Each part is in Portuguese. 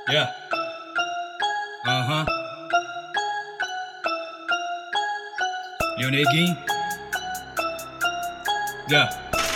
Yeah. E o neguinho? Yeah.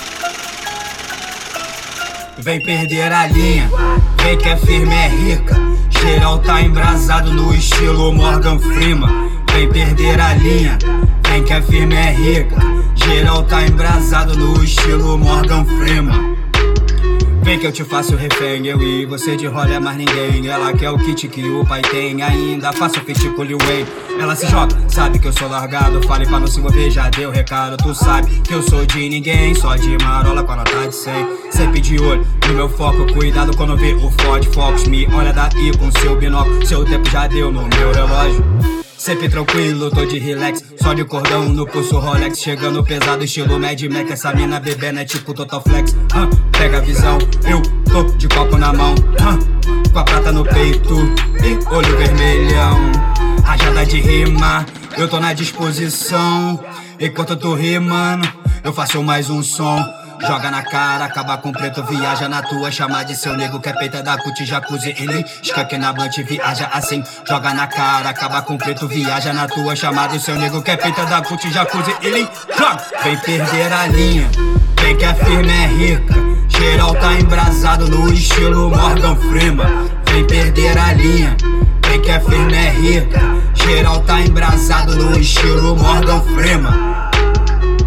Vem perder a linha, vem que é firme, é rica. Geral tá embrasado no estilo Morgan Freeman. Vem perder a linha, vem que é firme, é rica. Geral tá embrasado no estilo Morgan Freeman. Vem que eu te faço refém, eu e você de rolê, mais ninguém. Ela quer o kit que o pai tem, ainda faço feat com Lil Wayne. Ela se joga, sabe que eu sou largado. Fale pra não se mover, já deu recado. Tu sabe que eu sou de ninguém, só de marola com a nota de 100. Sempre de olho no meu foco, cuidado quando vê o Ford Focus. Me olha daí com seu binóculo, seu tempo já deu no meu relógio. Sempre tranquilo, tô de relax, só de cordão no pulso Rolex. Chegando pesado, estilo Mad Max. Essa mina bebendo é tipo Total Flex. Pega a visão, eu tô de copo na mão, com a prata no peito e olho vermelhão. Rajada de rima, eu tô na disposição. Enquanto eu tô rimando, eu faço mais um som. Joga na cara, acaba com preto, viaja na tua. Chama de seu nego que é peita da cut, jacuzzi, ele escaque na blunt, viaja assim. Joga na cara, acaba com preto, viaja na tua. Chama de seu nego que é peita da cut, jacuzzi, ele joga. Vem perder a linha, vem que é firme, é rica. Geral tá embrasado no estilo Morgan Freeman. Vem perder a linha, vem que é firme, é rica. Geral tá embrasado no estilo Morgan Freeman.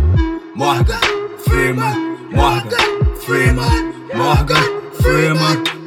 Morgan Freeman, Morgan Freeman, Morgan Freeman.